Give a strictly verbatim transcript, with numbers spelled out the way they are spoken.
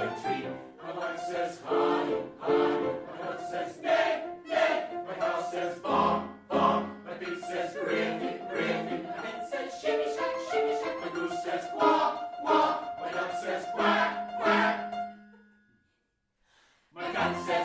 a tree. My wife says hi, hi. My dog says neigh, neigh. My cow says baa, baa. My pig says griffy, griffy. My hen says shimmy shack, shimmy shack. My goose says quack, quack. My duck says quack, quack. My cat says